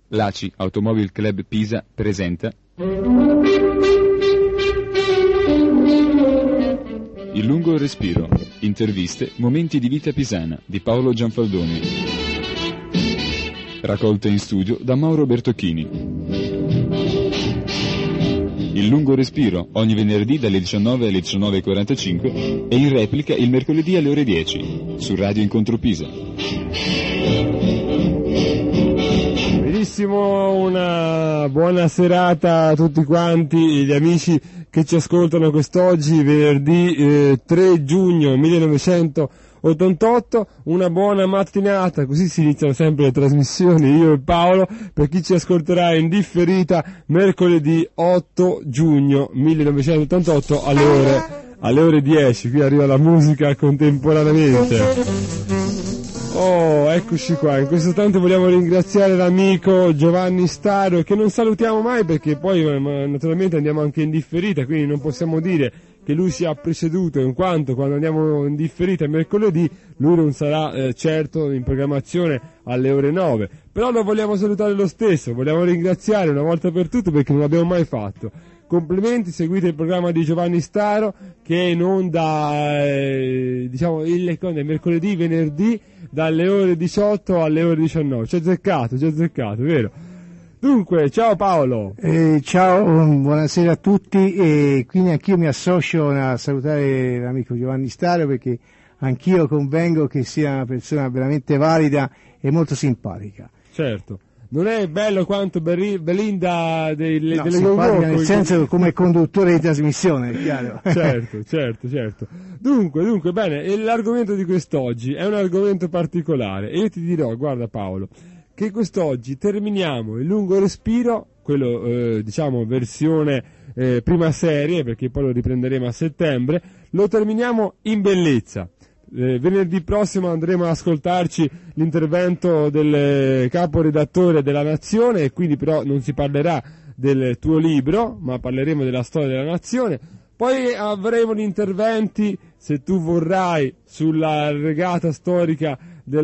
L'ACI Automobile Club Pisa presenta Il lungo respiro, interviste, momenti di vita pisana di Paolo Gianfaldoni, raccolte in studio da Mauro Bertocchini. Il lungo respiro ogni venerdì dalle 19 alle 19:45 e in replica il mercoledì alle ore 10 su Radio Incontro Pisa. Benissimo, una buona serata a tutti quanti gli amici che ci ascoltano quest'oggi, venerdì 3 giugno 1988, una buona mattinata, così si iniziano sempre le trasmissioni, io e Paolo, per chi ci ascolterà in differita mercoledì 8 giugno 1988 alle ore 10, qui arriva la musica contemporaneamente. Oh, eccoci qua, in questo istante vogliamo ringraziare l'amico Giovanni Staro, che non salutiamo mai perché poi naturalmente andiamo anche in differita, quindi non possiamo dire che lui ci ha preceduto, in quanto quando andiamo in differita mercoledì lui non sarà certo in programmazione alle ore 9, però lo vogliamo salutare lo stesso, vogliamo ringraziare una volta per tutte perché non l'abbiamo mai fatto. Complimenti, seguite il programma di Giovanni Staro che è in onda il mercoledì, venerdì dalle ore 18 alle ore 19. Ci ha azzeccato, vero? Dunque, ciao Paolo. Ciao, buonasera a tutti, e quindi anch'io mi associo a salutare l'amico Giovanni Staro perché anch'io convengo che sia una persona veramente valida e molto simpatica. Certo. Non è bello quanto Belinda delle simpatica nel senso come conduttore di trasmissione, è chiaro. Certo. Dunque, bene, l'argomento di quest'oggi è un argomento particolare e io ti dirò, guarda Paolo, che quest'oggi terminiamo il lungo respiro, quello versione prima serie, perché poi lo riprenderemo a settembre, lo terminiamo in bellezza. Venerdì prossimo andremo ad ascoltarci l'intervento del caporedattore della Nazione e quindi però non si parlerà del tuo libro, ma parleremo della storia della Nazione. Poi avremo gli interventi, se tu vorrai, sulla regata storica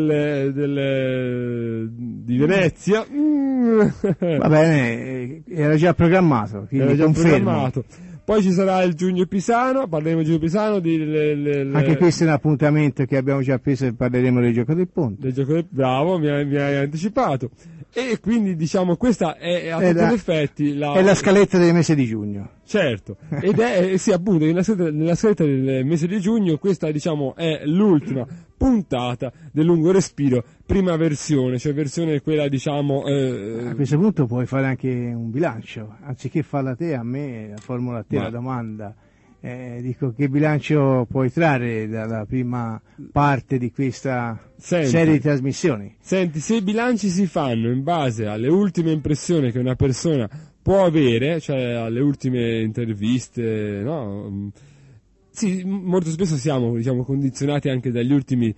di Venezia. Va bene, era già programmato, quindi confermo. Poi ci sarà il Giugno Pisano, parleremo di Giugno Pisano. Anche questo è un appuntamento che abbiamo già preso e parleremo del Gioco del Ponte. Bravo, mi hai anticipato. E quindi questa è a tutti gli effetti è la scaletta del mese di giugno. Certo, ed è sì, appunto, nella scaletta del mese di giugno questa è l'ultima puntata del lungo respiro, prima versione, cioè versione quella A questo punto puoi fare anche un bilancio, anziché farla te, a me formulo a te la domanda. Dico, che bilancio puoi trarre dalla prima parte di questa serie di trasmissioni? Senti, se i bilanci si fanno in base alle ultime impressioni che una persona può avere, cioè alle ultime interviste, no? Sì, molto spesso siamo condizionati anche dalle ultime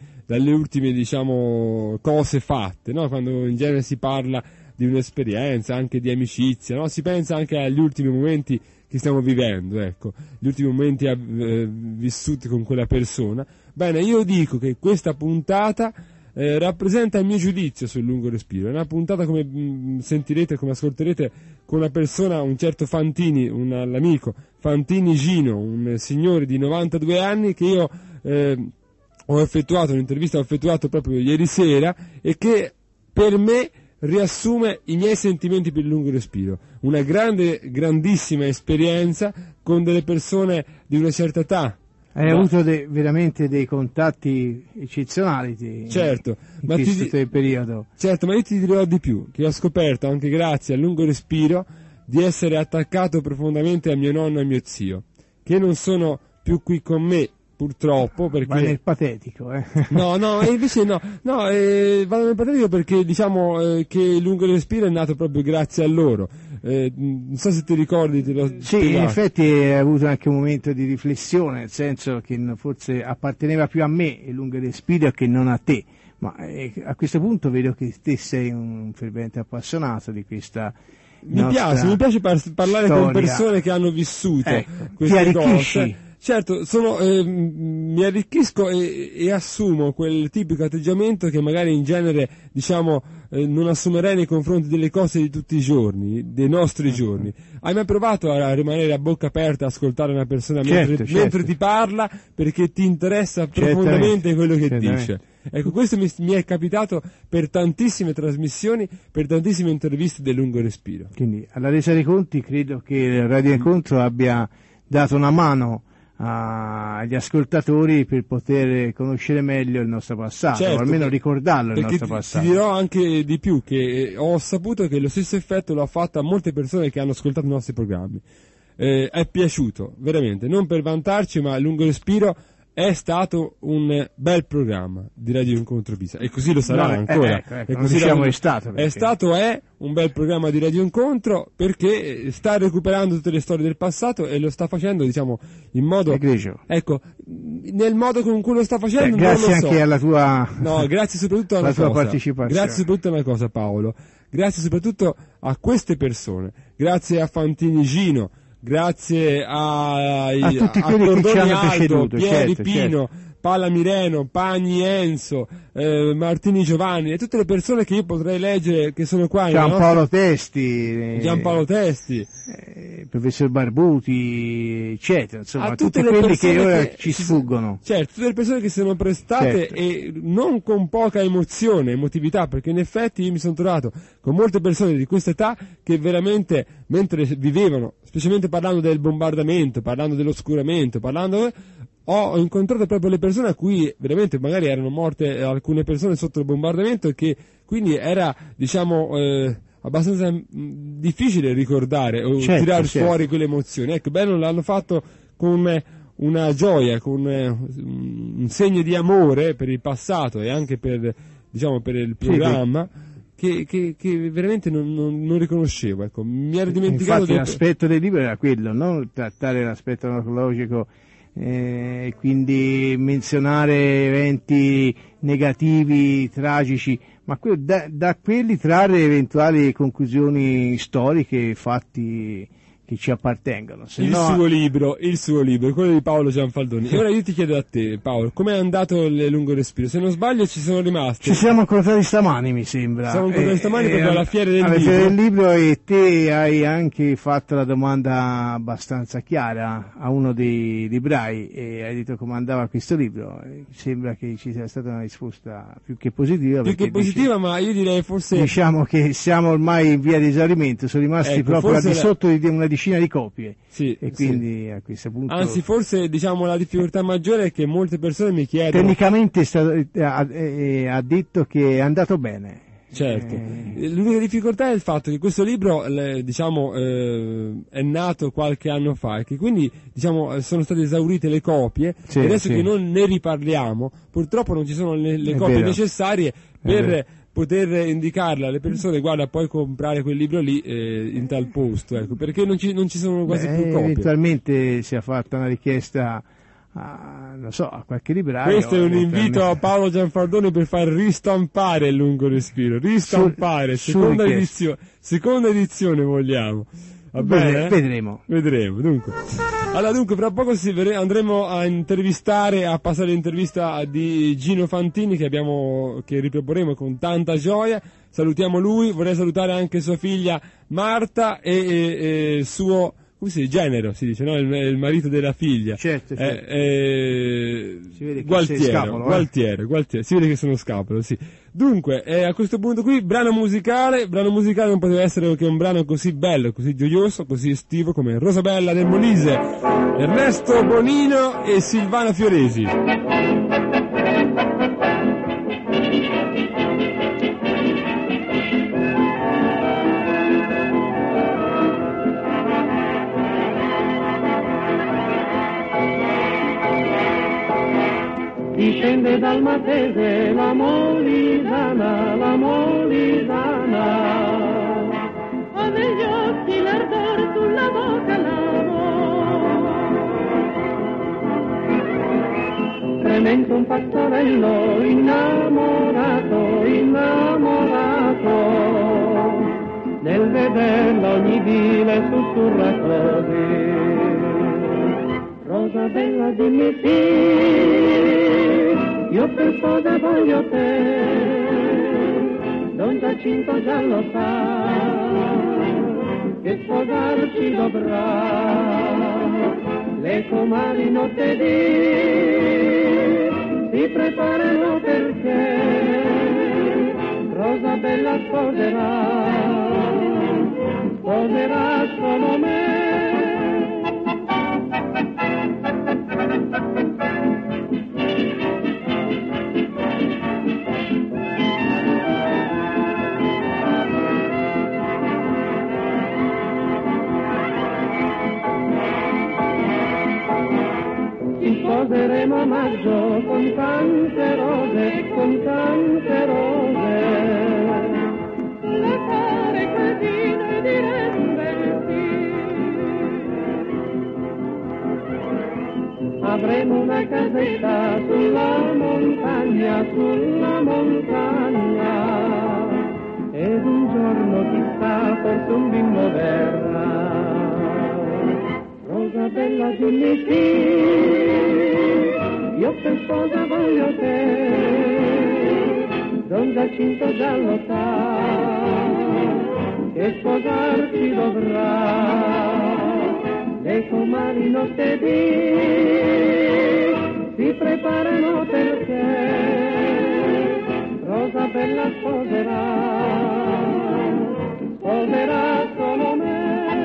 cose fatte, no? Quando in genere si parla di un'esperienza, anche di amicizia, no? Si pensa anche agli ultimi momenti che stiamo vivendo, ecco, gli ultimi momenti vissuti con quella persona. Bene, io dico che questa puntata rappresenta il mio giudizio sul lungo respiro. È una puntata, come sentirete, come ascolterete, con una persona, un certo Fantini, l'amico Fantini Gino, un signore di 92 anni che io ho effettuato proprio ieri sera e che per me riassume i miei sentimenti per il lungo respiro. Una grandissima esperienza con delle persone di una certa età. Hai avuto veramente dei contatti eccezionali in questo periodo. Certo, ma io ti dirò di più, che ho scoperto anche grazie al lungo respiro di essere attaccato profondamente a mio nonno e a mio zio, che non sono più qui con me, purtroppo, perché... Va nel patetico, No, invece no, vado nel patetico perché che il lungo respiro è nato proprio grazie a loro. Non so se ti ricordi, te l'ho Sì, spiegato. in effetti hai avuto anche un momento di riflessione, nel senso che forse apparteneva più a me il lungo respiro che non a te, ma a questo punto vedo che te sei un fervente appassionato di questa... Mi piace parlare con persone che hanno vissuto queste cose. Certo, mi arricchisco e assumo quel tipico atteggiamento che magari in genere, non assumerei nei confronti delle cose di tutti i giorni, dei nostri giorni. Hai mai provato a rimanere a bocca aperta a ascoltare una persona mentre ti parla, perché ti interessa profondamente quello che dice? Ecco, questo mi è capitato per tantissime trasmissioni, per tantissime interviste del Lungo Respiro. Quindi, alla resa dei conti, credo che il Radio Incontro abbia dato una mano agli ascoltatori per poter conoscere meglio il nostro passato, o almeno ricordarlo il nostro passato. Ti dirò anche di più, che ho saputo che lo stesso effetto lo ha fatto a molte persone che hanno ascoltato i nostri programmi. È piaciuto, veramente, non per vantarci, ma Lungo Respiro è stato un bel programma di Radio Incontro Pisa, e così lo sarà ancora. È un bel programma di Radio Incontro, perché sta recuperando tutte le storie del passato e lo sta facendo, diciamo, in modo egregio. Ecco, nel modo con cui lo sta facendo, grazie non lo so. Anche alla tua grazie soprattutto alla tua partecipazione. Grazie soprattutto a una cosa, Paolo. Grazie soprattutto a queste persone. Grazie a Fantini Gino. Grazie a tutti quelli che ci hanno preceduto, Pieri Pino, Palla Mireno, Pagni Enzo, Martini Giovanni, e tutte le persone che io potrei leggere, che sono qua. Giampaolo Testi, professor Barbuti, eccetera, insomma, tutti quelli che ora ci sfuggono. Certo, tutte le persone che si sono prestate, e non con poca emotività, perché in effetti io mi sono trovato con molte persone di questa età che veramente, mentre vivevano, specialmente parlando del bombardamento, parlando dell'oscuramento, ho incontrato proprio le persone a cui veramente magari erano morte alcune persone sotto il bombardamento, e che quindi era, diciamo, abbastanza difficile ricordare o tirar fuori quelle emozioni. Ecco, bene, l'hanno fatto con una gioia, con un segno di amore per il passato e anche per, diciamo, per il programma. Che veramente non riconoscevo, ecco, mi ero dimenticato. Infatti l'aspetto del libro era quello, non trattare l'aspetto analogico, quindi menzionare eventi negativi, tragici, ma da quelli trarre eventuali conclusioni storiche, fatti che ci appartengono. Il suo libro, quello di Paolo Gianfaldoni. E ora io ti chiedo a te, Paolo, com'è andato il Lungo Respiro? Se non sbaglio ci sono rimasti. Ci siamo incontrati stamani, mi sembra. Siamo incontrati stamani proprio alla Fiera del Libro. Fiera del Libro, e te hai anche fatto la domanda abbastanza chiara a uno dei librai, e hai detto come andava questo libro. Sembra che ci sia stata una risposta più che positiva. Ma io direi forse... Diciamo che siamo ormai in via di esaurimento, sono rimasti proprio al di sotto di una decina di copie, e quindi a questo punto, anzi, forse, diciamo, la difficoltà maggiore è che molte persone mi chiedono, tecnicamente ha detto che è andato bene. Certo, l'unica difficoltà è il fatto che questo libro, diciamo, è nato qualche anno fa, e che quindi, diciamo, sono state esaurite le copie, e adesso che non ne riparliamo, purtroppo non ci sono le copie necessarie per poter indicarle alle persone: guarda, puoi comprare quel libro lì in tal posto, ecco, perché non ci sono quasi più copie. Eventualmente sia fatta una richiesta non so, a qualche librario. Questo è un invito a Paolo Gianfaldoni per far ristampare il Lungo Respiro, seconda edizione vogliamo. Va bene? Vedremo. Dunque, fra poco andremo a intervistare, a passare l'intervista di Gino Fantini, che riproporremo con tanta gioia. Salutiamo lui, vorrei salutare anche sua figlia Marta e il suo, come si dice, genero, si dice, no? Il marito della figlia. Certo. Si vede che Gualtiero, si vede che sono scapolo, sì. Dunque, a questo punto qui, brano musicale non poteva essere che un brano così bello, così gioioso, così estivo come Rosabella del Molise, Ernesto Bonino e Silvana Fioresi. Discende dal Matese la Molisana, ha negli occhi l'ardore, sulla bocca l'amore. Tremendo un pastorello innamorato, nel vederlo ogni vile sussurra così. Rosabella, dimmi sì, io per sposa voglio te, non da Giacinto già lo sa, che sposarci dovrà. Le comari notte si preparano perché Rosabella sposerà solo me. Sposeremo a maggio con tante rose, le care cretine direbbero sì. Avremo una casetta sulla montagna, ed un giorno chissà forse un bimbo verrà. Rosabella dimmi sì, io per sposa voglio te. Don Giacinto già lo sa, che sposarci dovrà. Le comari notte si preparano perché Rosabella sposerà solo me.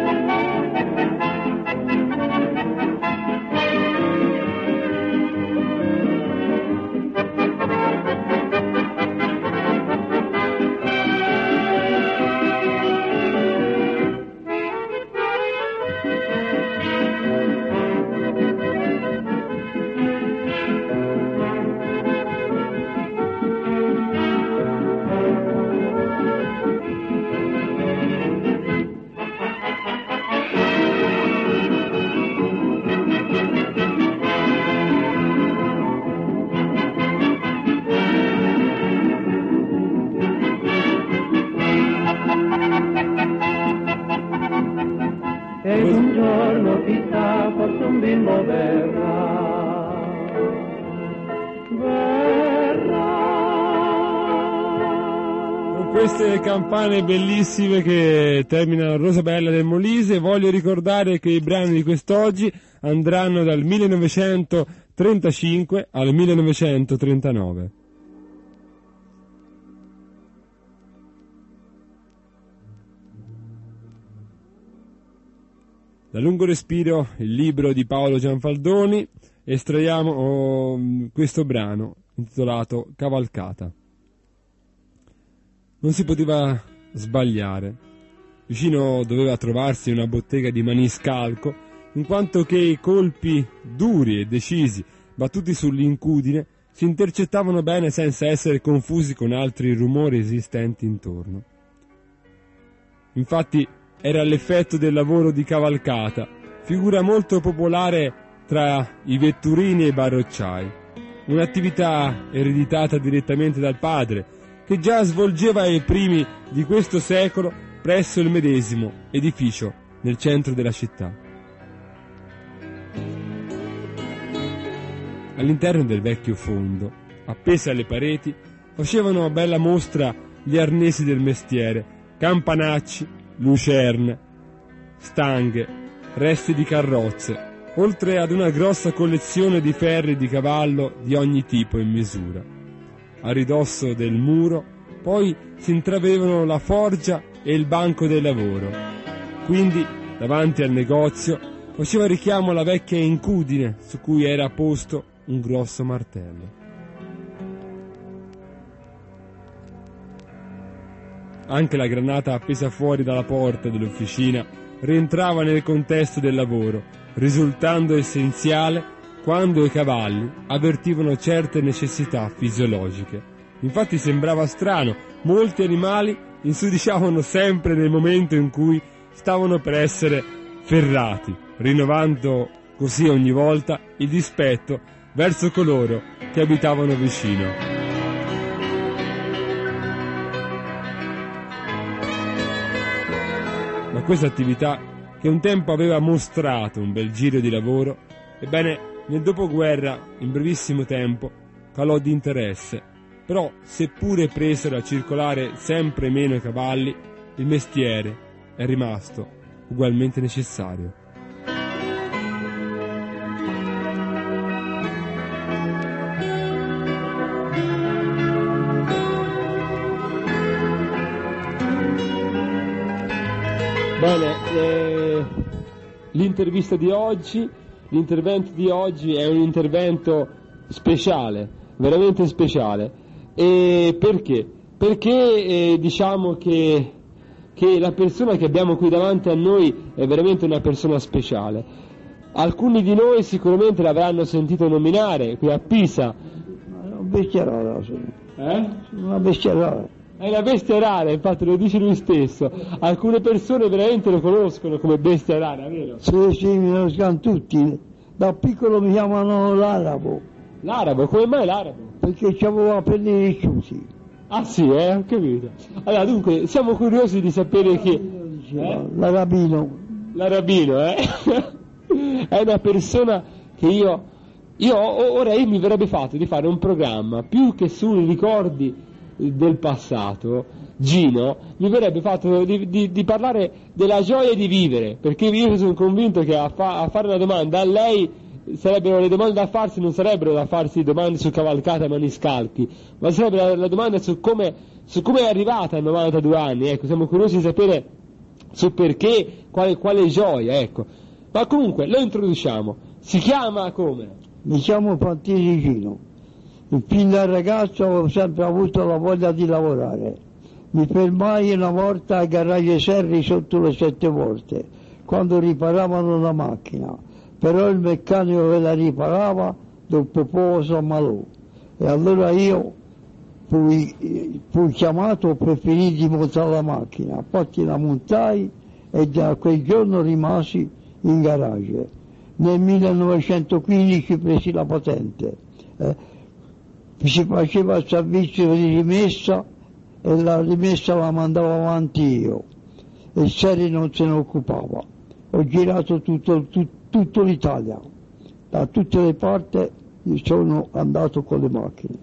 E un giorno chissà forse un bimbo verrà. Con queste campane bellissime che terminano Rosabella del Molise, voglio ricordare che i brani di quest'oggi andranno dal 1935 al 1939. Da Lungo Respiro, il libro di Paolo Gianfaldoni, estraiamo questo brano intitolato Cavalcata. Non si poteva sbagliare. Vicino doveva trovarsi una bottega di maniscalco, in quanto che i colpi duri e decisi, battuti sull'incudine, si intercettavano bene senza essere confusi con altri rumori esistenti intorno. Infatti, era l'effetto del lavoro di cavalcata, figura molto popolare tra i vetturini e i barrocciai, un'attività ereditata direttamente dal padre, che già svolgeva ai primi di questo secolo presso il medesimo edificio nel centro della città. All'interno del vecchio fondo, appese alle pareti, facevano bella mostra gli arnesi del mestiere, campanacci, lucerne, stanghe, resti di carrozze, oltre ad una grossa collezione di ferri di cavallo di ogni tipo e misura. A ridosso del muro poi si intravedevano la forgia e il banco del lavoro. Quindi, davanti al negozio, faceva richiamo la vecchia incudine su cui era posto un grosso martello. Anche la granata appesa fuori dalla porta dell'officina rientrava nel contesto del lavoro, risultando essenziale quando i cavalli avvertivano certe necessità fisiologiche. Infatti sembrava strano, molti animali insudiciavano sempre nel momento in cui stavano per essere ferrati, rinnovando così ogni volta il dispetto verso coloro che abitavano vicino. Ma questa attività, che un tempo aveva mostrato un bel giro di lavoro, ebbene, nel dopoguerra, in brevissimo tempo, calò di interesse, Però, seppure presero a circolare sempre meno i cavalli, il mestiere è rimasto ugualmente necessario. Bene, l'intervento di oggi è un intervento speciale, veramente speciale. E perché? Perché diciamo che la persona che abbiamo qui davanti a noi è veramente una persona speciale. Alcuni di noi sicuramente l'avranno sentito nominare qui a Pisa. Una bestia rara, una bestia rara. È una bestia rara, infatti lo dice lui stesso. Alcune persone veramente lo conoscono come bestia rara, vero? Sì, mi conoscono tutti. Da piccolo mi chiamano l'Arabo. L'arabo? Come mai l'arabo? Perché c'avevo capelli ricciuti. Ah sì, ho capito. Allora, dunque, siamo curiosi di sapere che... L'arabino. L'arabino, è una persona che ora mi verrebbe fatto di fare un programma, più che sui ricordi del passato, Gino, mi verrebbe fatto di parlare della gioia di vivere, perché io sono convinto che a fare una domanda a lei sarebbero le domande da farsi, non sarebbero da farsi domande su cavalcate a maniscalchi, ma sarebbe la domanda su come è arrivata a 92 anni, ecco, siamo curiosi di sapere su perché, quale gioia, ecco. Ma comunque, lo introduciamo, si chiama come? Mi chiamo Pantini Gino. Fin da ragazzo ho sempre avuto la voglia di lavorare. Mi fermai una volta al garage Serri sotto le 7 volte, quando riparavano la macchina. Però il meccanico che la riparava dopo poco si ammalò e allora io fui chiamato per finire di montare la macchina, infatti la montai e da quel giorno rimasi in garage. Nel 1915 presi la patente, si faceva il servizio di rimessa e la rimessa la mandavo avanti io e il Seri non se ne occupava. Ho girato tutto l'Italia, da tutte le parti sono andato con le macchine.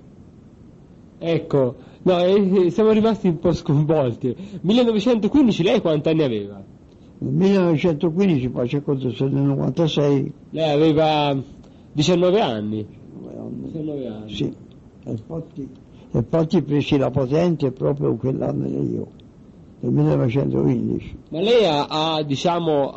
Ecco, no, siamo rimasti un po' sconvolti. 1915 lei quanti anni aveva? Nel 1915 faccio conto, sono nel 96. Lei aveva 19 anni. 19 anni. Sì, infatti presi la patente proprio quell'anno io. Nel 1915. Ma lei sono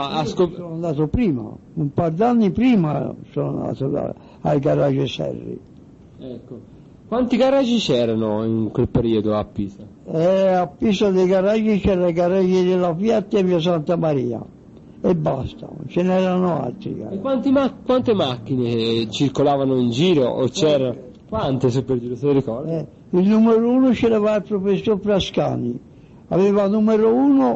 andato prima, un par d'anni prima sono andato al garage Serri. Ecco. Quanti garaggi c'erano in quel periodo a Pisa? A Pisa dei garaggi c'era il garage della Fiat e via Santa Maria e basta, ce n'erano altri. E quante macchine circolavano in giro o c'erano? Quante su per giro, se lo ricorda? Il numero 1 c'era il professor Frascani. Aveva numero 1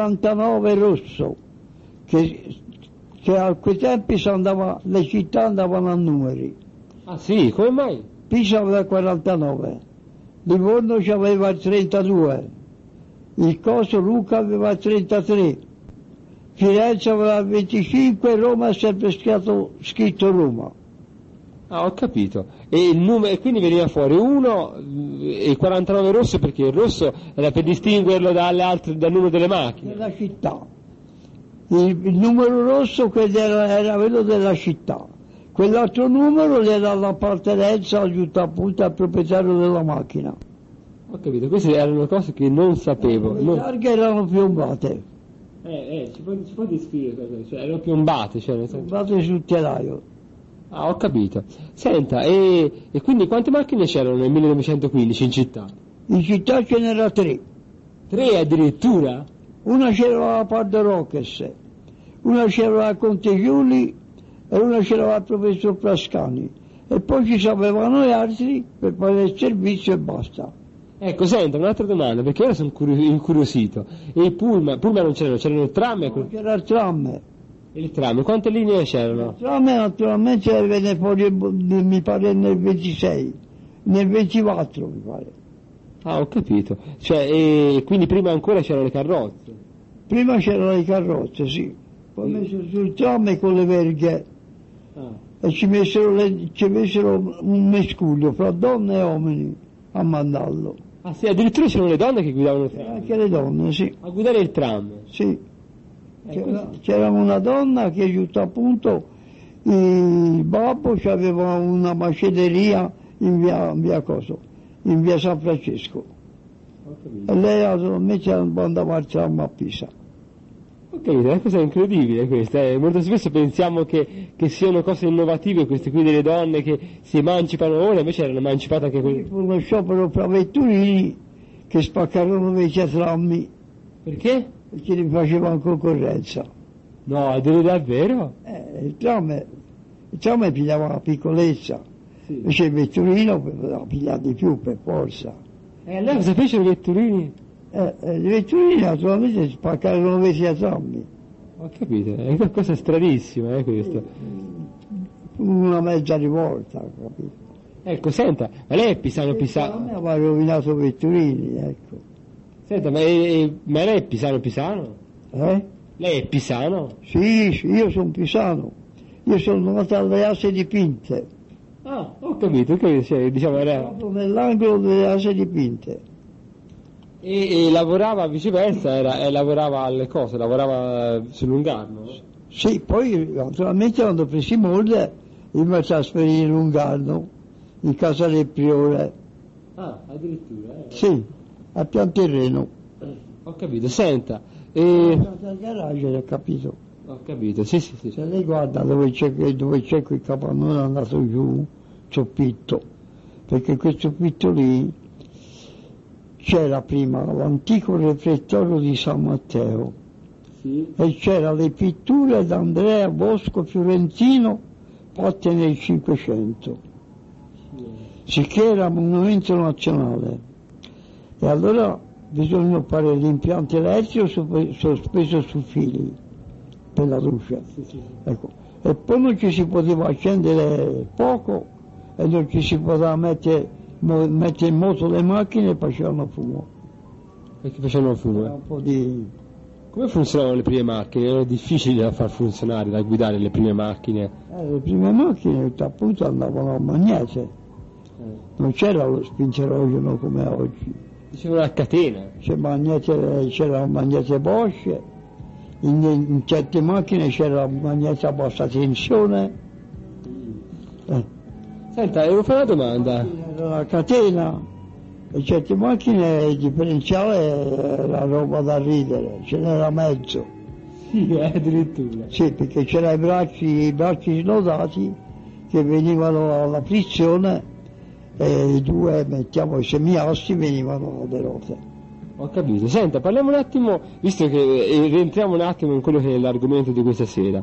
49 rosso, che a quei tempi le città andavano a numeri. Ah sì, come mai? Pisa aveva 49, Livorno aveva il 32, il Coso Luca aveva il 33, Firenze aveva il 25 e Roma è sempre scritto Roma. Ah, ho capito. E il numero, e quindi veniva fuori 1 e 49 rosso, perché il rosso era per distinguerlo dal numero delle macchine. Della città. Il numero rosso era quello della città. Quell'altro numero era l'appartenenza al proprietario della macchina. Ho capito, queste erano cose che non sapevo. Le targhe erano piombate. Ci puoi descrivere, cioè erano piombate, piombate sul telaio. Ah, ho capito. Senta, e quindi quante macchine c'erano nel 1915 in città? In città ce n'era 3. 3 addirittura? Una c'era a Pardo Roques, una c'era a Conte Giuli e una c'era al professor Frascani. E poi ci sapevano gli altri per fare il servizio e basta. Ecco, senta, un'altra domanda, perché ora sono incuriosito. E i pullman non c'erano il tram? C'era il tram. Il tram, quante linee c'erano? Il tram naturalmente venne fuori, mi pare, nel 26, nel 24 mi pare. Ah, ho capito. Cioè, e quindi prima ancora c'erano le carrozze? Prima c'erano le carrozze, sì. Poi messo sul tram con le verghe. E ci messero un mescuglio fra donne e uomini. a Mandallo. Ah sì, addirittura c'erano le donne che guidavano il tram. Anche le donne, sì. A guidare il tram. Sì. C'era una donna che giusto appunto il babbo aveva una macelleria in via San Francesco. E lei naturalmente andava al tram a Pisa. Ho capito, è una cosa incredibile questa. Molto spesso pensiamo che siano cose innovative queste qui delle donne che si emancipano ora, invece erano emancipate anche quelle. Fu uno sciopero fra vetturini che spaccarono vecchie trammi Perché? perché li facevano concorrenza. No, a dire davvero? Il tram pigliava la piccolezza, Sì. invece il vetturino la pigliava di più per forza. E allora cosa fecero i vetturini? I vetturini naturalmente spaccarono vecchie trammi. Ho capito, è qualcosa stranissima, questo. Una mezza rivolta, capito? Ecco, senta, ma lei è Pisano. A me aveva rovinato Vetturini, ecco. Senta, ma lei è Pisano? Eh? Lei è pisano? Sì, io sono pisano. Io sono nato alle Asse dipinte, Ah, ho capito, cioè, diciamo era... proprio nell'angolo delle Asse dipinte. E lavorava viceversa, lavorava alle cose, lavorava sul Lungarno? Sì, poi naturalmente quando presi moglie io mi trasferì in Lungarno, in casa del priore. Ah, addirittura? Sì, a Pianterreno. Ho capito, senta, Al garage, hai capito? ho capito, sì. Se lei guarda dove c'è quel capannone andato giù, Zoppitto, perché quel Zoppitto lì c'era prima l'antico refettorio di San Matteo Sì. e c'era le pitture d'Andrea Bosco Fiorentino fatte nel 500, sicché era monumento nazionale. E allora bisogna fare l'impianto elettrico sospeso su fili per la luce. Sì. Ecco. E poi non ci si poteva accendere poco e non ci si poteva mettere in moto le macchine e facevano fumo. Perché facevano Era fumo? un po' di... Come funzionavano le prime macchine? Erano difficili da far funzionare, da guidare le prime macchine? le prime macchine appunto andavano a magnete, non c'era lo spingerogeno come oggi. Dicevano a catena. C'era un magnete Bosch, in certe macchine c'era un magnete a bassa tensione. Senta, devo fare una domanda. Era la catena, e certe macchine il differenziale era roba da ridere, ce n'era mezzo. Sì, addirittura. Sì, perché c'era i bracci snodati che venivano alla frizione e i due, mettiamo i semiassi, venivano alle rote. Ho capito. Senta, parliamo un attimo, visto che rientriamo un attimo in quello che è l'argomento di questa sera.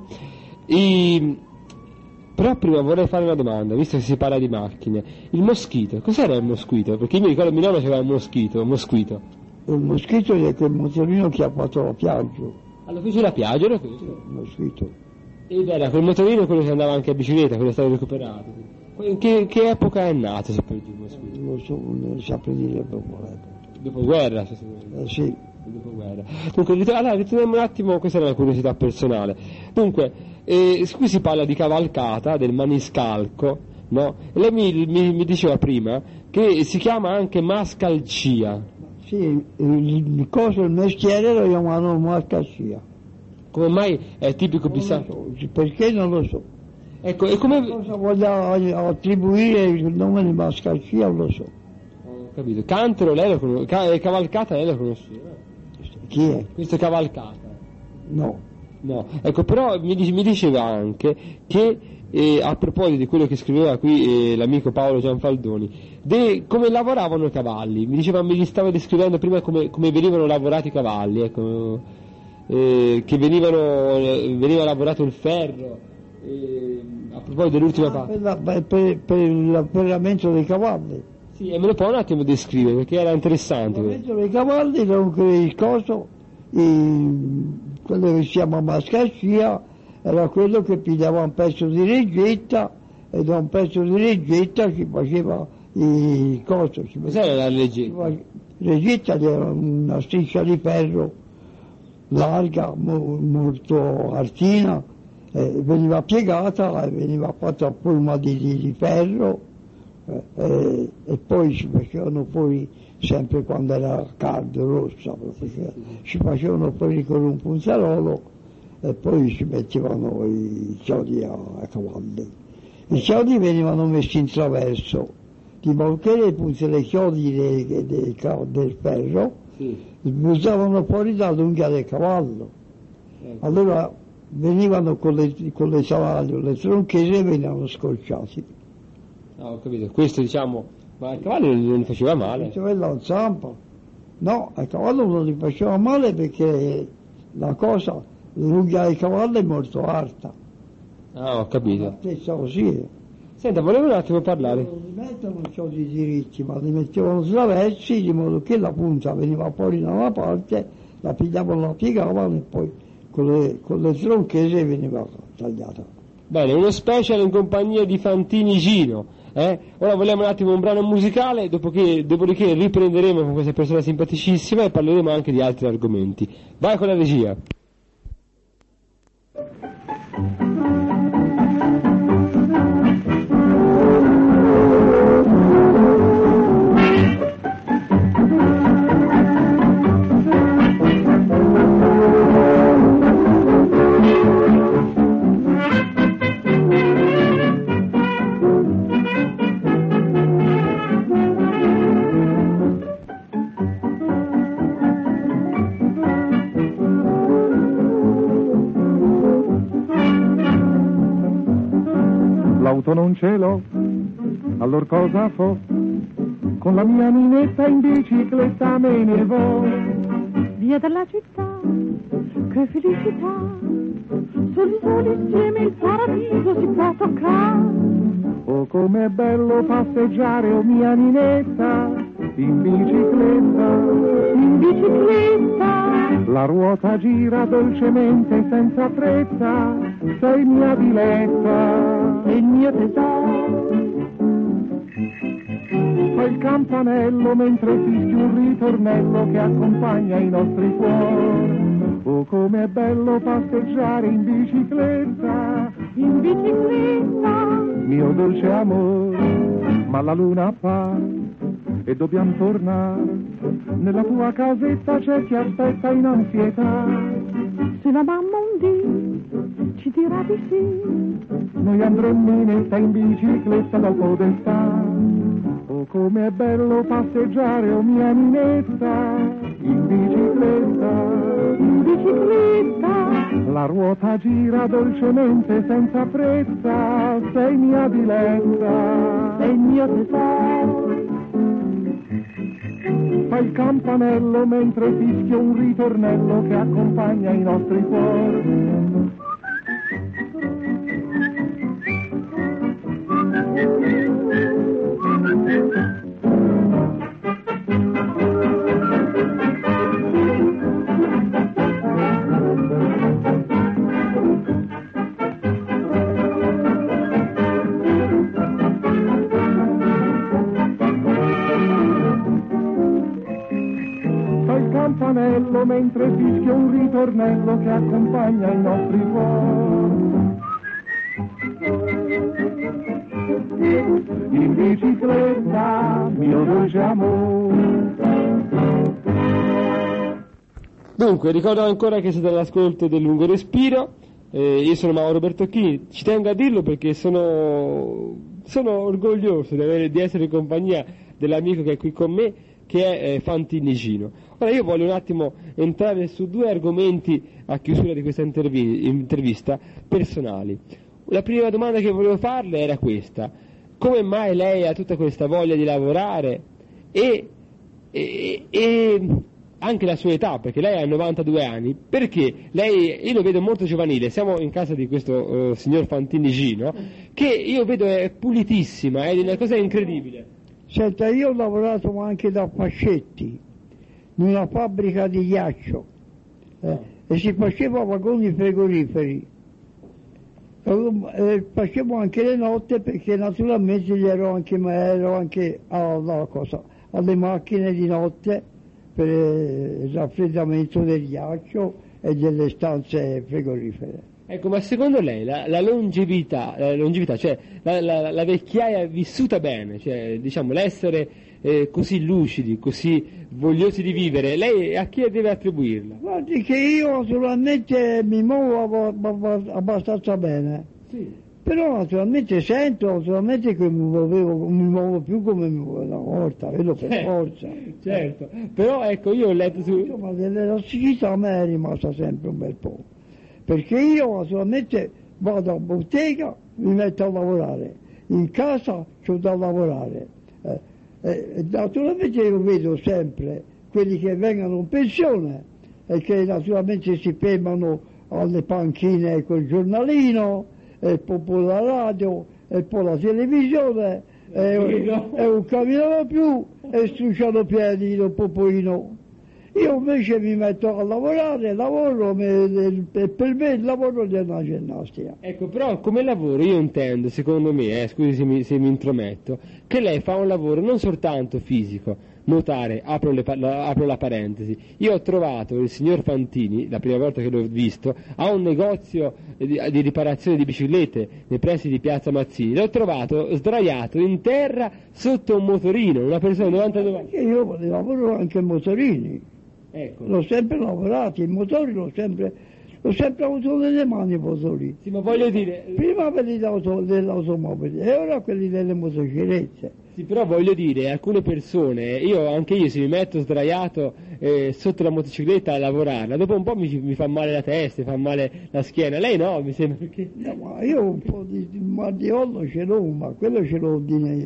Però prima vorrei fare una domanda, visto che si parla di macchine. Il moschito, cos'era il moschito? Perché io mi ricordo a Milano c'era un moschito. Il moschito è quel motorino che ha fatto la Piaggio. Allora fece la Piaggio, era questo? Il moschito. Ed era quel motorino quello che andava anche a bicicletta, quello che stava recuperato. In che epoca è nato, se puoi dire il moschito? Non lo so, non saprei dire proprio l'epoca. Dopoguerra, Sì. Dopoguerra. Dunque, allora ritorniamo un attimo, questa era una curiosità personale. Dunque, qui si parla di cavalcata, del maniscalco, no? E lei mi diceva prima che si chiama anche mascalcia. Sì, il mestiere lo chiamano mascalcia. Come mai è tipico Non pisano? lo so, perché non lo so. Ecco, e come... Cosa voglio attribuire il nome di mascalcia non lo so. Ho capito. Cantero lei lo conosce, cavalcata lei lo conosceva? Chi è? Questo cavalcata? No. No, ecco, però mi diceva anche che a proposito di quello che scriveva qui l'amico Paolo Gianfaldoni, come lavoravano i cavalli, mi stava descrivendo prima come venivano lavorati i cavalli, ecco, che veniva lavorato il ferro, a proposito dell'ultima parte. Per l'apparamento dei cavalli. Sì, e me lo può un attimo descrivere perché era interessante. L'apparamento dei cavalli, dunque il coso, quello che si chiama mascalcia, era quello che pigliava un pezzo di reggetta e da un pezzo di reggetta si faceva il coso. Cos'era la reggetta? Reggetta era una striscia di ferro larga, molto altina, veniva piegata e veniva fatta a forma di ferro e poi ci facevano fuori, sempre quando era caldo, rossa, ci facevano fuori con un punzarolo e poi ci mettevano i chiodi a cavalli. I chiodi venivano messi in traverso, di modo che le chiodi del ferro usavano fuori dall'unghia del cavallo. Allora venivano con le salario, le tronchese e venivano scorciati. Ah, ho capito, questo diciamo, ma il cavallo non gli faceva male? Faceva la zampa. No, al cavallo non gli faceva male perché l'unghia del cavallo è molto alta. Ah, ho capito. La stessa così. Senta, volevo un attimo parlare. Non li mettono chiodi diritti, ma li mettevano traversi, di modo che la punta veniva fuori da una parte, la pigliavano, la piegavano e poi con le tronchese veniva tagliata. Bene, uno special in compagnia di Fantini Gino. Ora vogliamo un attimo un brano musicale, dopodiché riprenderemo con questa persona simpaticissima e parleremo anche di altri argomenti. Vai con la regia. L'auto non ce l'ho, allora cosa fo? Con la mia minetta in bicicletta me ne vo. Via dalla città, che felicità, soli soli insieme il paradiso si può toccare. Oh, com'è bello passeggiare, oh mia minetta, in bicicletta, in bicicletta. La ruota gira dolcemente senza fretta, sei mia diletta e il mio tesoro. Fa il campanello mentre fischia un ritornello che accompagna i nostri cuori. Oh, com'è bello passeggiare in bicicletta, in bicicletta. Mio dolce amore, ma la luna appare e dobbiamo tornare. Nella tua casetta c'è chi aspetta in ansietà. Se la mamma un dì ci dirà di sì, noi andremo in bicicletta dal podestà. Oh, com'è bello passeggiare, oh mia minetta, in bicicletta, in bicicletta. La ruota gira dolcemente senza fretta, sei mia diletta e il mio tesoro. Fa il campanello mentre fischia un ritornello che accompagna i nostri cuori. Mentre fischia un ritornello che accompagna i nostri cuori. In bicicletta, mio dolce amore. Dunque, ricordo ancora che siete all'ascolto del Lungo Respiro. Io sono Mauro Bertocchini, ci tengo a dirlo perché sono orgoglioso di essere in compagnia dell'amico che è qui con me, che è Fantini Gino. Ora io voglio un attimo entrare su due argomenti a chiusura di questa intervista personali. La prima domanda che volevo farle era questa: come mai lei ha tutta questa voglia di lavorare e anche la sua età, perché lei ha 92 anni, perché lei, io lo vedo molto giovanile, siamo in casa di questo signor Fantini Gino, che io vedo è pulitissima, è una cosa incredibile. Senta, io ho lavorato anche da Fascetti, in una fabbrica di ghiaccio, e si faceva vagoni frigoriferi. Facevo anche le notte perché naturalmente ero anche alle macchine di notte per il raffreddamento del ghiaccio e delle stanze frigorifere. Ecco, ma secondo lei la longevità, cioè la vecchiaia vissuta bene, cioè diciamo l'essere così lucidi, così vogliosi di vivere, lei a chi deve attribuirla? Guardi che io naturalmente mi muovo abbastanza bene, Sì. però naturalmente sento naturalmente che mi muovo più come mi muovo una volta, quello per forza. Certo, però ecco, io ho letto su... Insomma, dell'elasticità a me è rimasta sempre un bel po', perché io naturalmente vado a bottega, mi metto a lavorare, in casa c'ho da lavorare. Naturalmente io vedo sempre quelli che vengono in pensione e che naturalmente si fermano alle panchine col giornalino, e poi la radio, e poi la televisione, e non camminano più e strusciano piedi il popolino. Io invece mi metto a lavorare, lavoro, e per me il lavoro è una ginnastica. Ecco, però come lavoro io intendo, secondo me, scusi se mi intrometto, che lei fa un lavoro non soltanto fisico, notare, apro la parentesi, io ho trovato il signor Fantini, la prima volta che l'ho visto, a un negozio di riparazione di biciclette nei pressi di Piazza Mazzini, l'ho trovato sdraiato in terra sotto un motorino, una persona di 92 anni. Io lavoro anche motorini. Ecco. L'ho sempre lavorato, i motori l'ho sempre avuto nelle mani i motori. Sì, ma voglio dire... Prima quelli dell'automobile e ora quelli delle motociclette. Sì, però voglio dire, alcune persone, anche io se mi metto sdraiato sotto la motocicletta a lavorarla, dopo un po' mi fa male la testa, mi fa male la schiena, lei no, mi sembra che... No, ma io un po' di mal di ollo ce l'ho, ma quello ce l'ho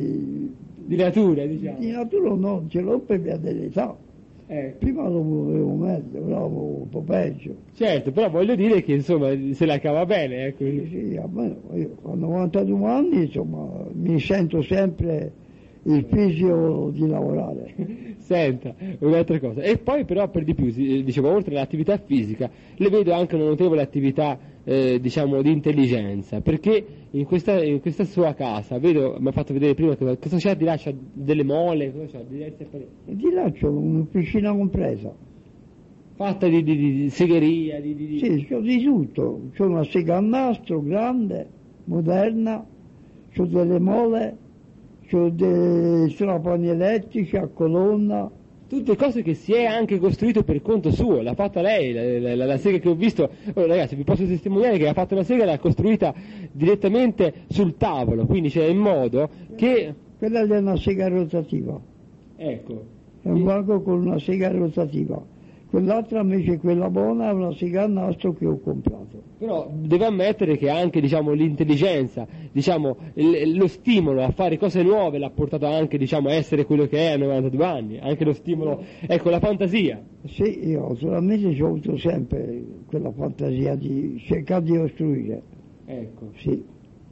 di natura, diciamo. Di natura no, ce l'ho per via dell'età. Prima lo muovevo meglio, ora un po' peggio. Certo, però voglio dire che insomma se la cava bene, ecco. Sì, almeno io ho 92 anni, insomma, mi sento sempre il fisio di lavorare. Senta, un'altra cosa. E poi però per di più, dicevo, oltre all'attività fisica, le vedo anche una notevole attività, diciamo, di intelligenza, perché in questa sua casa, vedo, mi ha fatto vedere prima cosa c'ha di là, c'ha delle mole, cosa c'ha, diversi apparecchi. E di là c'ho un'officina compresa. Fatta di segheria, Sì, c'ho di tutto, c'ho una sega a nastro grande, moderna, c'ho delle mole, c'ho dei strapani elettrici a colonna. Tutte cose che si è anche costruito per conto suo, l'ha fatta lei, la sega che ho visto, ragazzi vi posso testimoniare che ha fatto la sega e l'ha costruita direttamente sul tavolo, quindi c'è in modo che... Quella è una sega rotativa. Ecco. È un banco con una sega rotativa. Quell'altra invece, quella buona, è una sega a nastro che ho comprato. Però devo ammettere che anche, diciamo, l'intelligenza, diciamo, lo stimolo a fare cose nuove l'ha portato anche, diciamo, a essere quello che è a 92 anni, anche lo stimolo, ecco, la fantasia. Sì, io solamente ho avuto sempre quella fantasia di cercare di costruire. Ecco. Sì.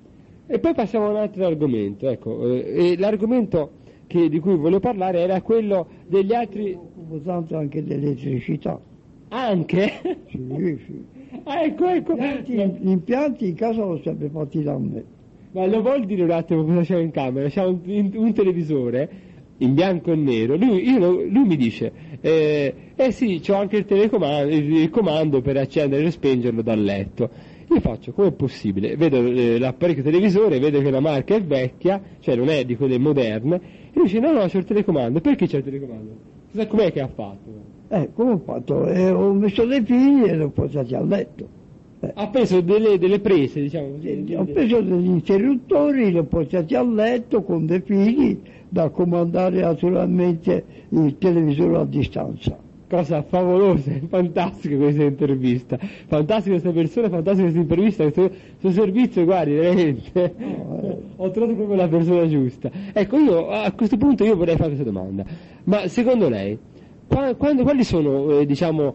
E poi passiamo a un altro argomento, ecco, e l'argomento di cui volevo parlare era quello degli altri... Tanto anche dell'elettricità. Anche? Sì, sì. Ah, ecco. Gli impianti in casa l'ho sempre fatti da me. Ma lo vuol dire un attimo cosa c'è in camera? C'è un televisore in bianco e nero, lui mi dice, sì, c'ho anche il comando per accendere e spengerlo dal letto. Io faccio, com'è possibile? Vedo l'apparecchio televisore, vedo che la marca è vecchia, cioè non è di quelle moderne, e lui dice, no, c'è il telecomando. Perché c'è il telecomando? Com'è che ha fatto? Come ho fatto? Ho messo dei fili e li ho portati a letto. Ha preso delle prese, diciamo così. Ho preso degli interruttori, li ho portati a letto con dei fili da comandare naturalmente il televisore a distanza. Cosa favolosa, fantastica questa intervista, fantastica questa persona, fantastica questa intervista, questo servizio, guardi, veramente, ho trovato proprio la persona giusta. Ecco, io a questo punto vorrei fare questa domanda, ma secondo lei, quali sono, diciamo,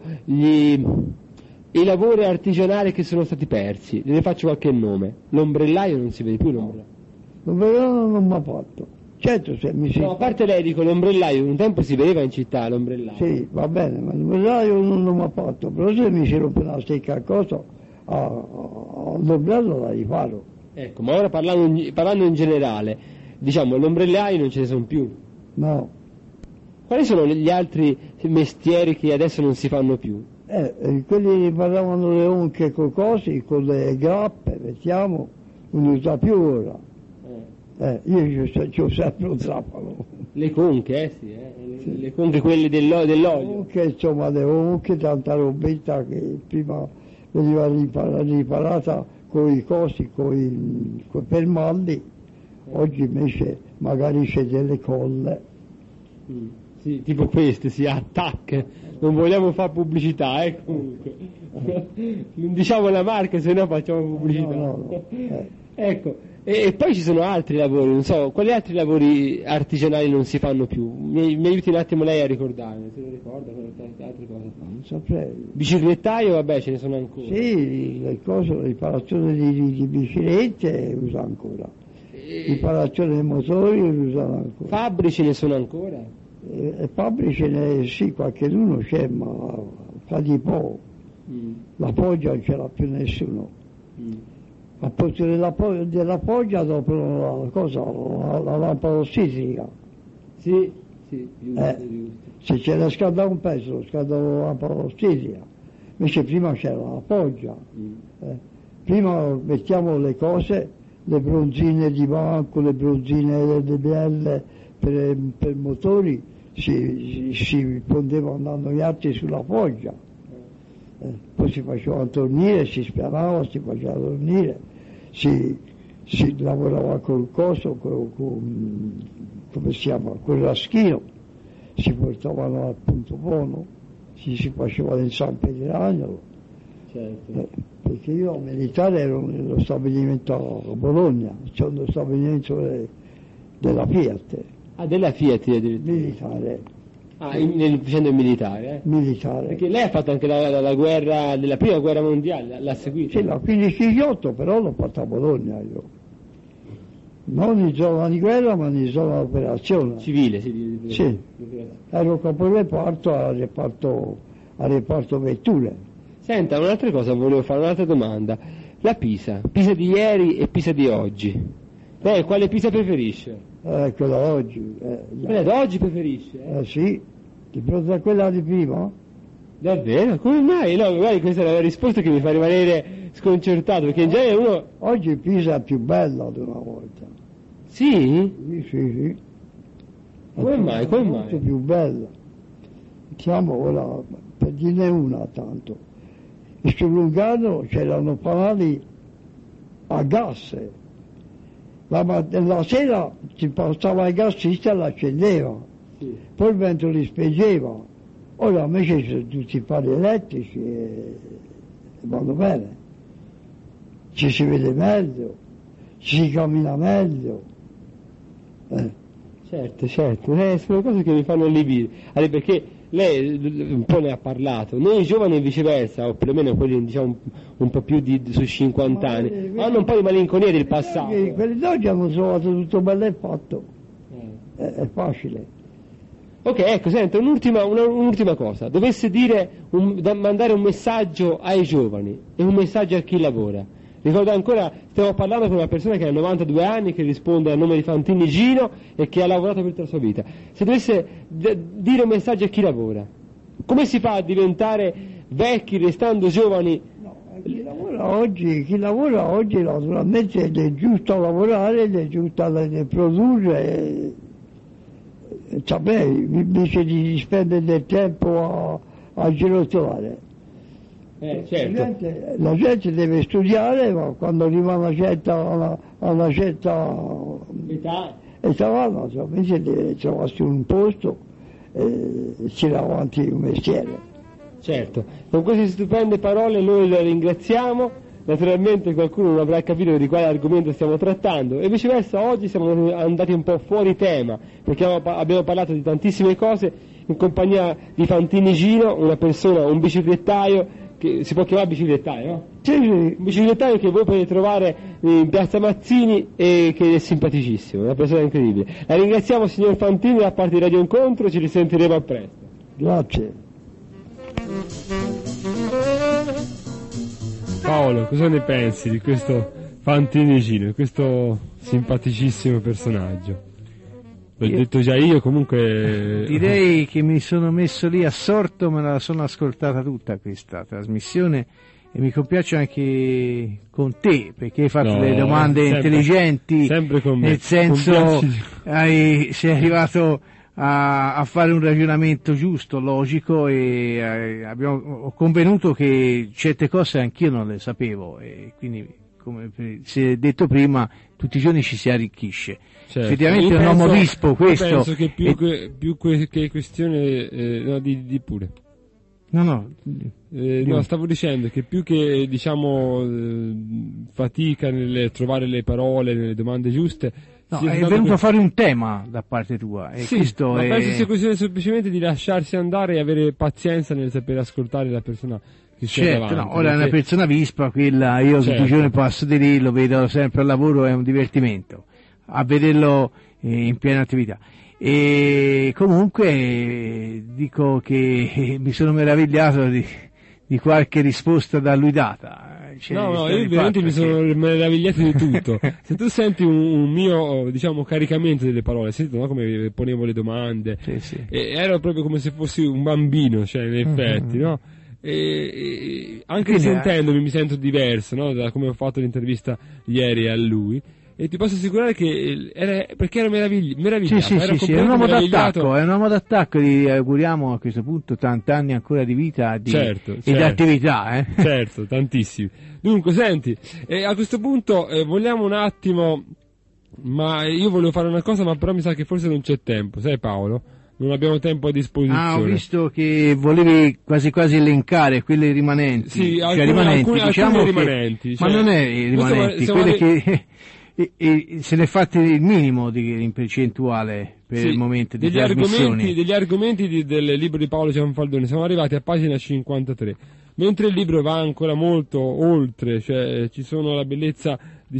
i lavori artigianali che sono stati persi? Ne faccio qualche nome. L'ombrellaio non si vede più, L'ombrellaio non mi ha fatto. Certo, se mi si... No, a parte lei, dico, l'ombrellaio, un tempo si vedeva in città l'ombrellaio. Sì, va bene, ma l'ombrello non mi ha fatto, però se mi si rompe una stecca cosa, l'ombrello la riparo. Ecco, ma ora parlando in generale, diciamo, l'ombrellaio non ce ne sono più. No. Quali sono gli altri mestieri che adesso non si fanno più? Quelli riparavano le unche con cosi, con le grappe, mettiamo, non usa più ora. Io c'ho sempre un trapano. Le conche, sì. Le conche quelle dell'olio. Unche, insomma, le unche, tanta robetta che prima veniva riparata con i cosi, con i permalli, oggi invece magari c'è delle colle. Sì, tipo queste, si attacca. Non vogliamo fare pubblicità, comunque. Non diciamo la marca, se no facciamo pubblicità. No. Ecco, e poi ci sono altri lavori, non so, quali altri lavori artigianali non si fanno più? Mi aiuti un attimo lei a ricordarmi, se lo ricorda, altre cose. Non saprei. Biciclettaio, vabbè, ce ne sono ancora. Sì, le cose, la riparazione di biciclette usa ancora. Riparazione dei motori usano ancora. Fabbri ce ne sono ancora? Fabbrici sì, qualcheduno c'è, ma fa di po'. La poggia non ce l'ha più nessuno. A posto della poggia dopo la lampada ossidrica. Sì, giusto. Se ce ne scalda un pezzo, scalda la lampada ossidrica. Invece prima c'era la poggia. Prima mettiamo le cose, le bronzine di banco, le bronzine delle bielle per motori, si pondevano andando gli altri sulla foggia, poi si faceva tornire, si spianava, si faceva tornire, si lavorava col coso, come si chiama, col raschino, si portavano al punto buono, si faceva nel San Pederagnolo, certo. Perché io militare ero nello stabilimento a Bologna, c'è uno stabilimento della Fiat. Della Fiat addirittura. Militare. Facendo il militare, Militare. Perché lei ha fatto anche la guerra, della prima guerra mondiale, l'ha seguita? Sì, la 15-18, però l'ho fatta a Bologna io. Non in zona di guerra, ma in zona di operazione. Civile, sì. Ero caporeparto al reparto vetture. Senta, un'altra cosa, volevo fare un'altra domanda. La Pisa di ieri e Pisa di oggi. Lei quale Pisa preferisce? Quella oggi. Quella d'oggi preferisce? Sì, di fronte a quella di prima. Davvero? Come mai? No, magari questa è la risposta che mi fa rimanere sconcertato, perché in genere uno... Oggi Pisa è più bella di una volta. Sì? Sì. Come mai? Molto più bella. Diciamo ora, per dirne una tanto. E sul Lungano c'erano fanali a gas. La sera si passava il gassista e l'accendeva, poi il vento li spengeva. Ora invece ci sono tutti i pali elettrici e vanno bene. Ci si vede meglio, ci si cammina meglio. Certo, sono cose che mi fanno allibire. Allora, perché lei un po' ne ha parlato, noi giovani e viceversa, o perlomeno quelli diciamo un po' più su 50 anni, hanno un po' di malinconia del passato. Quelli d'oggi hanno trovato tutto bello e fatto, è facile. Ok, ecco, senta, un'ultima cosa, dovesse mandare un messaggio ai giovani e un messaggio a chi lavora. Ricordo ancora, stiamo parlando con una persona che ha 92 anni, che risponde a nome di Fantini Gino e che ha lavorato per tutta la sua vita. Se dovesse dire un messaggio a chi lavora, come si fa a diventare vecchi restando giovani? No, chi lavora oggi naturalmente è giusto lavorare, è giusto produrre, invece di spendere del tempo a girotolare. Certo. La gente deve studiare, ma quando arriva a una certa età naturalmente deve trovarsi un posto e tirare avanti un mestiere. Certo, con queste stupende parole noi la ringraziamo. Naturalmente qualcuno non avrà capito di quale argomento stiamo trattando e viceversa oggi siamo andati un po' fuori tema perché abbiamo parlato di tantissime cose in compagnia di Fantini Gino, un biciclettaio che si può chiamare biciclettaio, no? Sì. Un biciclettaio che voi potete trovare in Piazza Mazzini e che è simpaticissimo, una persona incredibile. La ringraziamo signor Fantini da parte di Radio Incontro, ci risentiremo a presto. Grazie. Paolo, cosa ne pensi di questo Fantini Gino, questo simpaticissimo personaggio? L'ho detto già io, comunque... Direi che mi sono messo lì assorto, me la sono ascoltata tutta questa trasmissione e mi compiaccio anche con te, perché hai fatto delle domande intelligenti, sempre con me. Nel senso sei arrivato a fare un ragionamento giusto, logico, e ho convenuto che certe cose anch'io non le sapevo, e quindi, come si è detto prima, tutti i giorni ci si arricchisce. Certo. Effettivamente è un uomo vispo questo. Io penso che più che questione no, di pure. No, stavo dicendo che più che fatica nel trovare le parole, nelle domande giuste, è venuto a fare un tema da parte tua, e sì, questo ma è... penso sia questione semplicemente di lasciarsi andare e avere pazienza nel sapere ascoltare la persona che c'è davanti. Ora perché... è una persona vispa, quella io tutti i giorni passo di lì, lo vedo sempre al lavoro, è un divertimento a vederlo in piena attività. E comunque dico che mi sono meravigliato di qualche risposta da lui data. No, io veramente mi sono meravigliato di tutto. Se tu senti un mio, caricamento delle parole, senti, no? Come ponevo le domande, sì. Ero proprio come se fossi un bambino, in effetti, no? E anche sentendomi mi sento diverso, no? Da come ho fatto l'intervista ieri a lui. E ti posso assicurare che perché ero meravigliato. Sì, è un uomo d'attacco, gli auguriamo a questo punto tanti anni ancora di vita e di attività. Certo, tantissimi. Dunque, senti, a questo punto vogliamo un attimo, ma io volevo fare una cosa, ma però mi sa che forse non c'è tempo, sai Paolo? Non abbiamo tempo a disposizione. Ho visto che volevi quasi elencare quelle rimanenti. Sì, alcune rimanenti. Ma non è rimanenti, quelle che... E se ne è fatto il minimo in percentuale per il momento di trasmissioni. Degli argomenti del libro di Paolo Cianfaldone siamo arrivati a pagina 53, mentre il libro va ancora molto oltre, ci sono la bellezza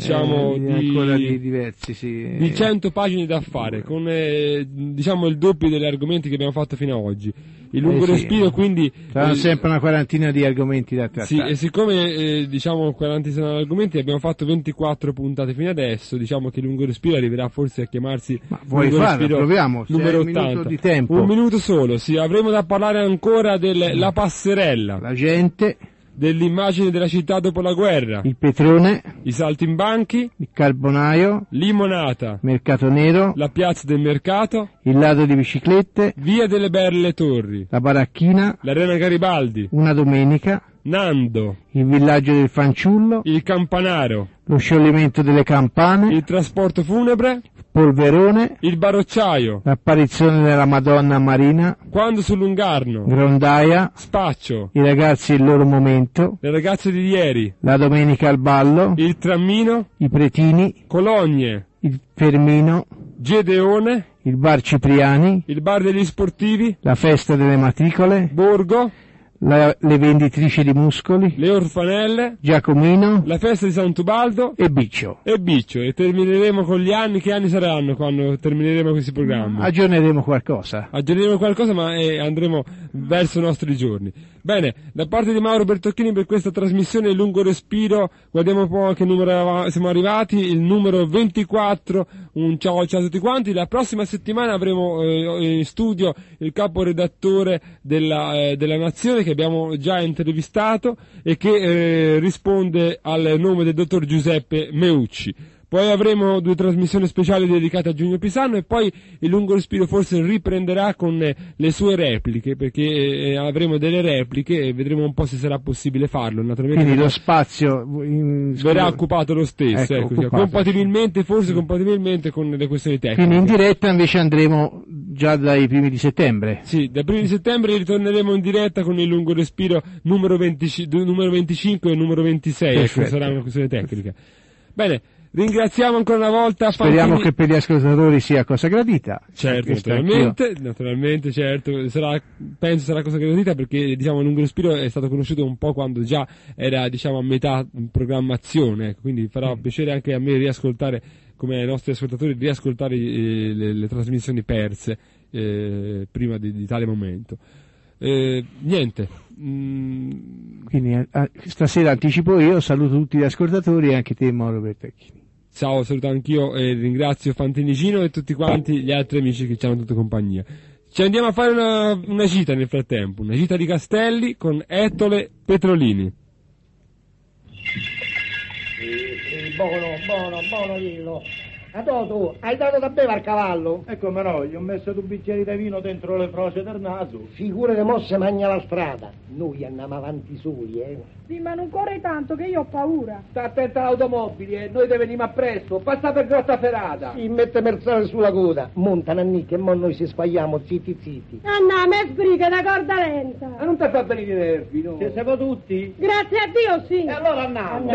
ancora di diversi, di 100 pagine da fare, con il doppio degli argomenti che abbiamo fatto fino ad oggi. Il lungo respiro, quindi saranno sempre una quarantina di argomenti da trattare. Sì, e siccome 40 sono argomenti, abbiamo fatto 24 puntate fino adesso, che il lungo respiro arriverà forse a chiamarsi lungo respiro, proviamo, numero 80. Un minuto di tempo. Un minuto solo, sì, avremo da parlare ancora della passerella, la gente, dell'immagine della città dopo la guerra, il petrone, i saltimbanchi, il carbonaio, limonata, mercato nero, la piazza del mercato, il lato di biciclette, via delle Berle Torri, la baracchina, l'arena Garibaldi, una domenica, Nando, il villaggio del fanciullo, il campanaro, lo scioglimento delle campane, il trasporto funebre, Polverone, il barocciaio, l'apparizione della Madonna Marina, quando sul Lungarno, Grondaia, Spaccio, i ragazzi il loro momento, le ragazze di ieri, la domenica al ballo, il trammino, i pretini, Cologne, il Fermino, Gedeone, il bar Cipriani, il bar degli sportivi, la festa delle matricole, Borgo, le venditrici di muscoli, le orfanelle, Giacomino, la festa di Sant'Ubaldo e Biccio. E termineremo con gli anni. Che anni saranno quando termineremo questi programmi? Aggiorneremo qualcosa, ma andremo verso i nostri giorni. Bene, da parte di Mauro Bertocchini per questa trasmissione Lungo Respiro, guardiamo un po' a che numero siamo arrivati, il numero 24, un ciao a tutti quanti. La prossima settimana avremo in studio il caporedattore della Nazione, che abbiamo già intervistato e che risponde al nome del dottor Giuseppe Meucci. Poi avremo 2 trasmissioni speciali dedicate a Giugno Pisano, e poi il Lungo Respiro forse riprenderà con le sue repliche, perché avremo delle repliche e vedremo un po' se sarà possibile farlo. Naturalmente quindi lo spazio verrà occupato lo stesso, compatibilmente con le questioni tecniche. Quindi in diretta invece andremo già dai primi di settembre. Sì, dai primi di settembre ritorneremo in diretta con il Lungo Respiro numero 25 e numero 26, sarà una questione tecnica. Bene. Ringraziamo ancora una volta. Speriamo che per gli ascoltatori sia cosa gradita. Certo, naturalmente, certo. Penso sarà cosa gradita, perché il Lungo Respiro è stato conosciuto un po' quando già era a metà programmazione, quindi farà piacere anche a me riascoltare, come ai nostri ascoltatori, riascoltare le trasmissioni perse prima di tale momento. Niente. Quindi stasera anticipo io, saluto tutti gli ascoltatori e anche te, Mauro Bertocchini. Ciao, saluto anch'io e ringrazio Fantinicino e tutti quanti gli altri amici che ci hanno tenuto compagnia. Ci andiamo a fare una gita nel frattempo, una gita di Castelli con Ettore Petrolini. Sì, buono dillo. A tu, hai dato da bere al cavallo? E come no, gli ho messo 2 bicchieri di vino dentro le froce del naso. Figure de mosse magna la strada. Noi andiamo avanti soli, Sì, ma non corre tanto che io ho paura. Sta attenta all'automobile, noi te veniamo appresso, passa per Grottaferrata. Si mette merzale sulla coda. Monta Nanni che mo noi si sbagliamo, zitti. No, me sbriga, è una corda lenta. Ma non ti fa venire i nervi, no? Ci siamo tutti? Grazie a Dio, sì. E allora andiamo.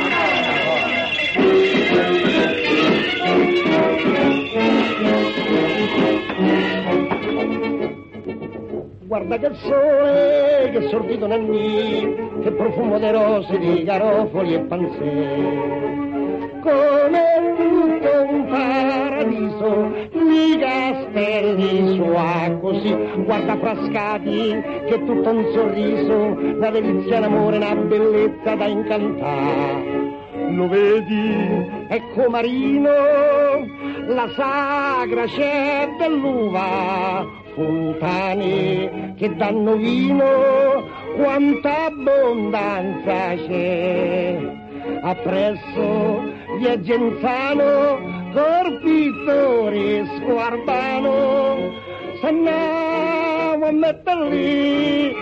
Guarda che sole, che sorbido Nanni, che profumo di rose, di garofoli e panzè. Come tutto un paradiso, i castelli sua così, guarda Frascati, che è tutto un sorriso, una delizia d'amore, una bellezza da incantare. Lo vedi, ecco Marino, la sagra c'è dell'uva, fontane che danno vino, quanta abbondanza c'è. Appresso via Genzano, col pittore sguardano, s'andiamo a metterli,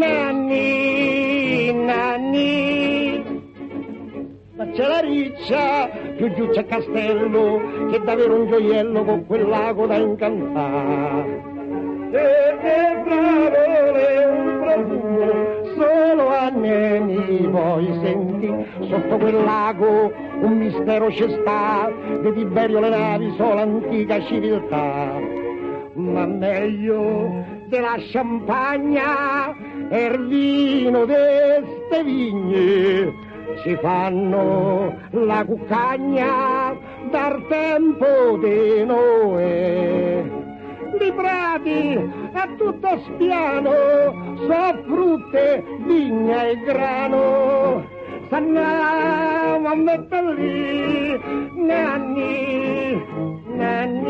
Nanni. Ma c'è la riccia, più giù c'è Castello, che è davvero un gioiello con quel lago da incantare. E che parole un profumo, solo a Nemi voi senti, sotto quel lago un mistero c'è sta, di Tiberio le navi sono l'antica civiltà. Ma meglio della champagna e il vino d'este vigne, ci fanno la cuccagna dal tempo di Noè. Li prati a tutto spiano, so frutte, vigna e grano, s'andiamo a metterli, Nanni.